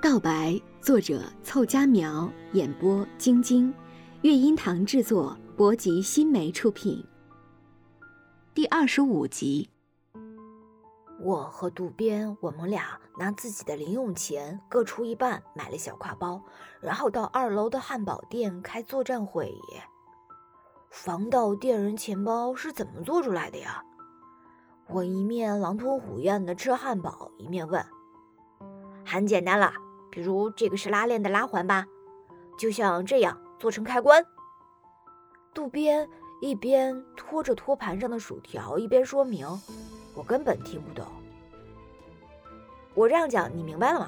道白，作者凑佳苗，演播晶晶，乐音堂制作，博吉新媒出品。第25集。 我和渡边，我们俩拿自己的零用钱各出一半买了小挎包，然后到2楼的汉堡店开作战会议。防盗电人钱包是怎么做出来的呀？我一面狼吞虎咽地吃汉堡，一面问。很简单了，比如这个是拉链的拉环吧，就像这样做成开关。渡边一边拖着托盘上的薯条，一边说明，我根本听不懂。我这样讲你明白了吗？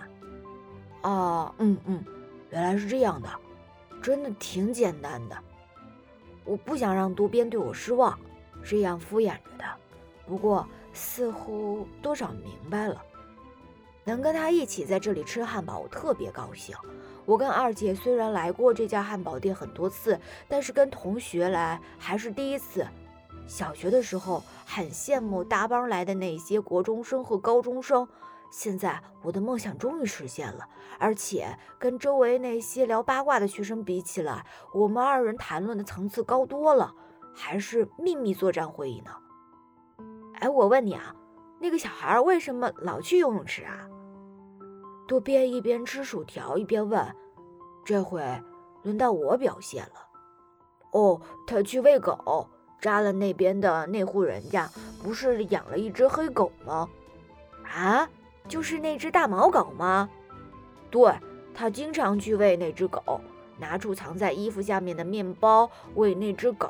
原来是这样的，真的挺简单的。我不想让渡边对我失望，这样敷衍着他，不过似乎多少明白了。能跟他一起在这里吃汉堡，我特别高兴。我跟二姐虽然来过这家汉堡店很多次，但是跟同学来还是第一次。小学的时候很羡慕搭帮来的那些国中生和高中生，现在我的梦想终于实现了，而且跟周围那些聊八卦的学生比起来，我们2人谈论的层次高多了，还是秘密作战会议呢。我问你啊，那个小孩为什么老去游泳池啊？渡边一边吃薯条一边问。这回轮到我表现了。他去喂狗，扎了那边的那户人家不是养了一只黑狗吗？就是那只大毛狗吗？对，他经常去喂那只狗，拿出藏在衣服下面的面包喂那只狗。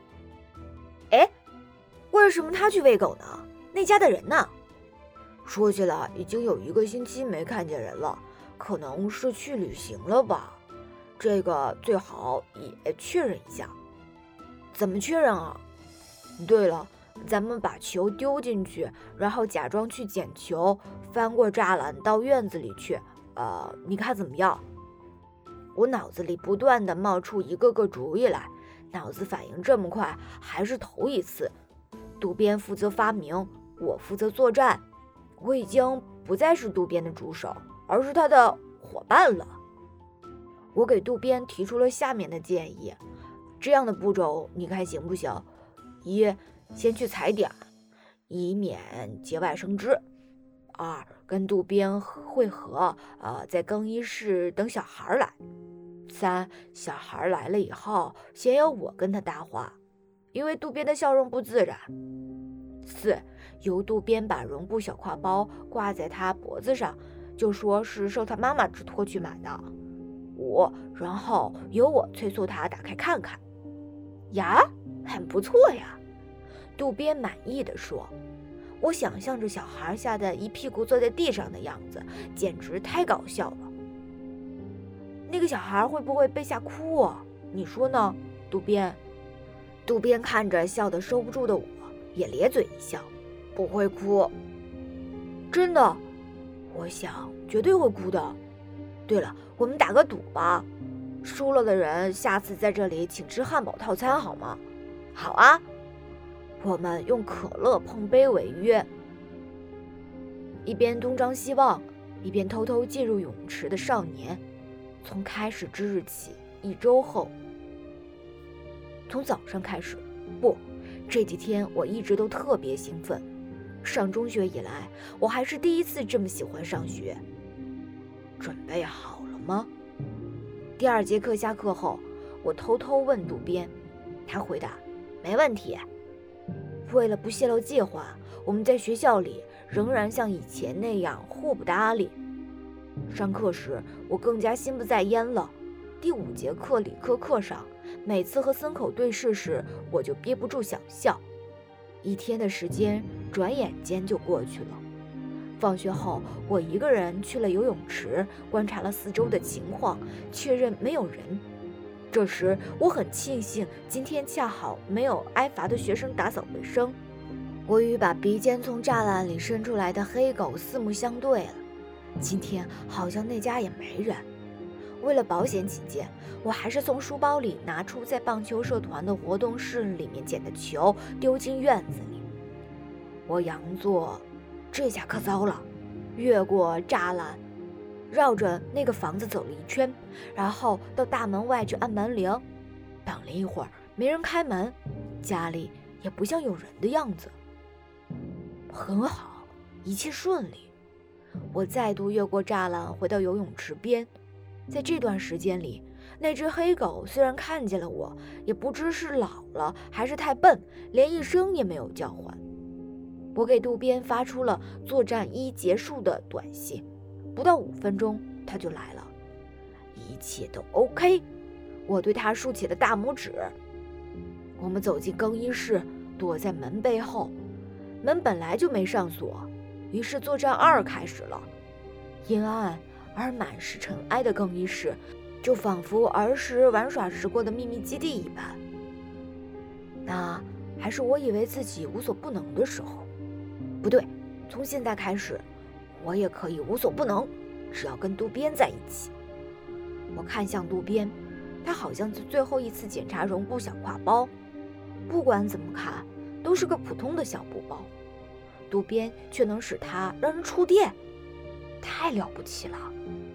为什么他去喂狗呢？那家的人呢？说起来已经有1个星期没看见人了，可能是去旅行了吧。这个最好也确认一下。怎么确认啊？对了，咱们把球丢进去，然后假装去捡球，翻过栅栏到院子里去。你看怎么样？我脑子里不断地冒出一个个主意来，脑子反应这么快还是头一次。渡边负责发明，我负责作战。我已经不再是渡边的助手，而是他的伙伴了。我给渡边提出了下面的建议，这样的步骤你看行不行？1. 先去踩点，以免节外生枝。2. 跟渡边会合，在更衣室等小孩来。3. 小孩来了以后，先由我跟他搭话，因为渡边的笑容不自然。4. 由渡边把绒布小挎包挂在他脖子上，就说是受他妈妈之托去买的。5. 然后由我催促他打开看看。呀，很不错呀，渡边满意地说。我想象着小孩吓得一屁股坐在地上的样子，简直太搞笑了。那个小孩会不会被吓哭啊？你说呢，渡边？渡边看着笑得收不住的我，也咧嘴一笑。不会哭。真的？我想绝对会哭的。对了，我们打个赌吧，输了的人下次在这里请吃汉堡套餐好吗？好啊，我们用可乐碰杯为约。一边东张西望，一边偷偷进入泳池的少年，从开始之日起1周后，从早上开始，这几天我一直都特别兴奋。上中学以来，我还是第一次这么喜欢上学。准备好了吗？第2节课下课后，我偷偷问渡边，他回答没问题。为了不泄露计划，我们在学校里仍然像以前那样互不搭理。上课时我更加心不在焉了。第5节课理科课上，每次和森口对视时，我就憋不住想笑。1天的时间转眼间就过去了。放学后，我一个人去了游泳池，观察了4周的情况，确认没有人。这时我很庆幸今天恰好没有挨罚的学生打扫卫生。我与把鼻尖从栅栏里伸出来的黑狗四目相对了。今天好像那家也没人。为了保险起见，我还是从书包里拿出在棒球社团的活动室里面捡的球，丢进院子里。我佯作，这下可糟了，越过栅栏， 绕着那个房子走了一圈，然后到大门外去按门铃。等了一会儿，没人开门，家里也不像有人的样子。很好，一切顺利。我再度越过栅栏回到游泳池边。在这段时间里，那只黑狗虽然看见了我，也不知是老了还是太笨，连一声也没有叫唤。我给渡边发出了作战1结束的短信，不到5分钟他就来了。一切都 OK， 我对他竖起了大拇指。我们走进更衣室，躲在门背后，门本来就没上锁，于是作战2开始了。阴暗而满是尘埃的更衣室，就仿佛儿时玩耍时过的秘密基地一般。那还是我以为自己无所不能的时候。不对，从现在开始，我也可以无所不能，只要跟渡边在一起。我看向渡边，他好像在最后一次检查绒布小挎包，不管怎么看，都是个普通的小布包。渡边却能使它让人触电，太了不起了。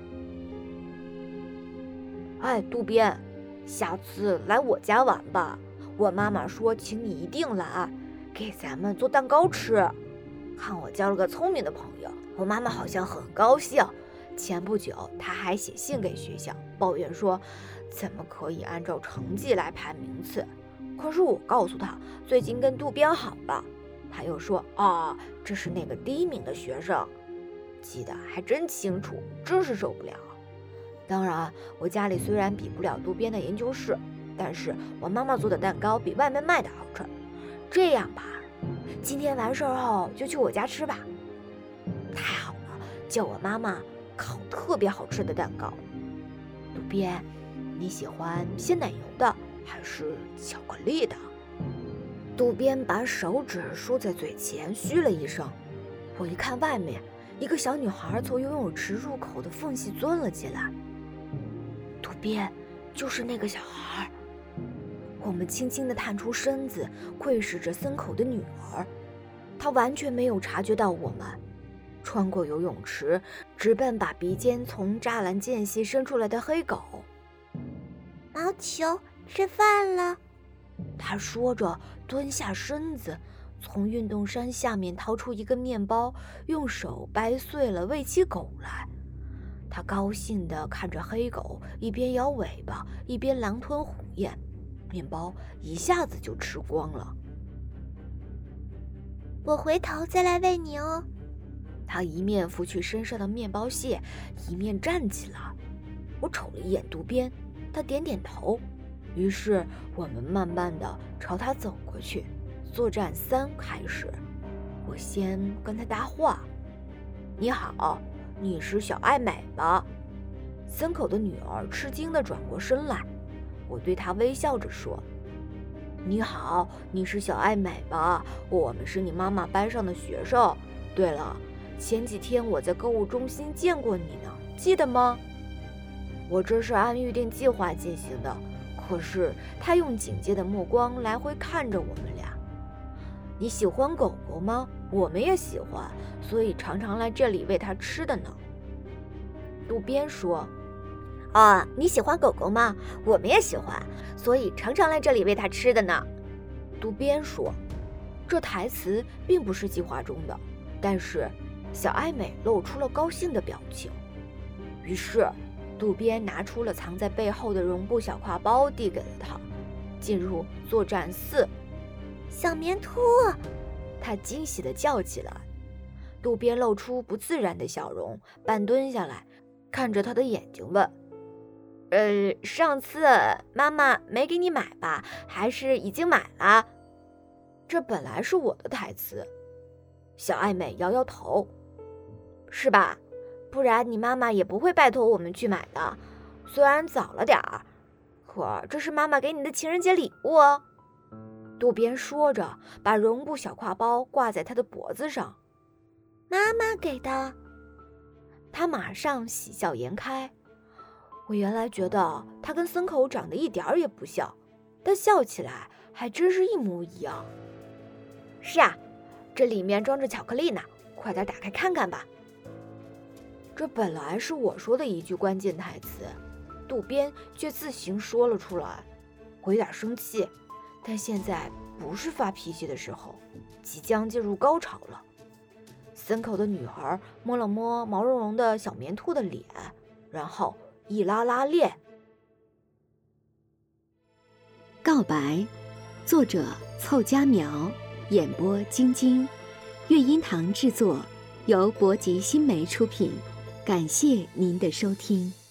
哎，渡边，下次来我家玩吧，我妈妈说请你一定来，给咱们做蛋糕吃。看我交了个聪明的朋友，我妈妈好像很高兴。前不久她还写信给学校，抱怨说怎么可以按照成绩来排名次。可是我告诉她最近跟渡边好了，她又说这是那个第1名的学生，记得还真清楚，真是受不了。当然，我家里虽然比不了渡边的研究室，但是我妈妈做的蛋糕比外面卖的好吃。这样吧，今天完事后就去我家吃吧。太好了，叫我妈妈烤特别好吃的蛋糕。渡边，你喜欢鲜奶油的还是巧克力的？渡边把手指竖在嘴前，嘘了一声。我一看外面，一个小女孩从游泳池入口的缝隙钻了进来。渡边，就是那个小孩。我们轻轻地探出身子，窥视着森口的女儿。她完全没有察觉到我们，穿过游泳池，直奔把鼻尖从栅栏间隙伸出来的黑狗。 毛球，吃饭了。 她说着，蹲下身子，从运动衫下面掏出一个面包，用手掰碎了喂起狗来。他高兴地看着黑狗，一边摇尾巴，一边狼吞虎咽，面包一下子就吃光了。 我回头再来喂你哦。 他一面拂去身上的面包屑，一面站起来。我瞅了一眼渡边，他点点头。于是我们慢慢地朝他走过去。作战3开始，我先跟他搭话：“你好，你是小爱美吧？”森口的女儿吃惊地转过身来，我对她微笑着说：“你好，你是小爱美吧？我们是你妈妈班上的学生。对了，前几天我在购物中心见过你呢，记得吗？”我这是按预定计划进行的，可是他用警戒的目光来回看着我们俩。你喜欢狗狗吗？我们也喜欢，所以常常来这里喂它吃的呢。渡边说：“你喜欢狗狗吗？我们也喜欢，所以常常来这里喂它吃的呢。”渡边说，这台词并不是计划中的，但是小爱美露出了高兴的表情。于是渡边拿出了藏在背后的绒布小挎包，递给了他。进入作战4。 小棉兔， 他惊喜地叫起来。渡边露出不自然的笑容，半蹲下来，看着他的眼睛问：“上次妈妈没给你买吧？还是已经买了？”这本来是我的台词。小爱美摇摇头：“是吧？不然你妈妈也不会拜托我们去买的。虽然早了点儿，可这是妈妈给你的情人节礼物哦。”渡边说着，把绒布小挎包挂在他的脖子上。 妈妈给的。 他马上喜笑颜开。我原来觉得他跟森口长得一点儿也不像，但笑起来还真是一模一样。是啊，这里面装着巧克力呢，快点打开看看吧。 这本来是我说的一句关键台词，渡边却自行说了出来。我有点生气，但现在不是发脾气的时候，即将进入高潮了。森口的女孩摸了摸毛茸茸的小棉兔的脸，然后一拉拉链。 告白，作者凑佳苗，演播晶晶，乐音堂制作，由博吉新媒出品。感谢您的收听。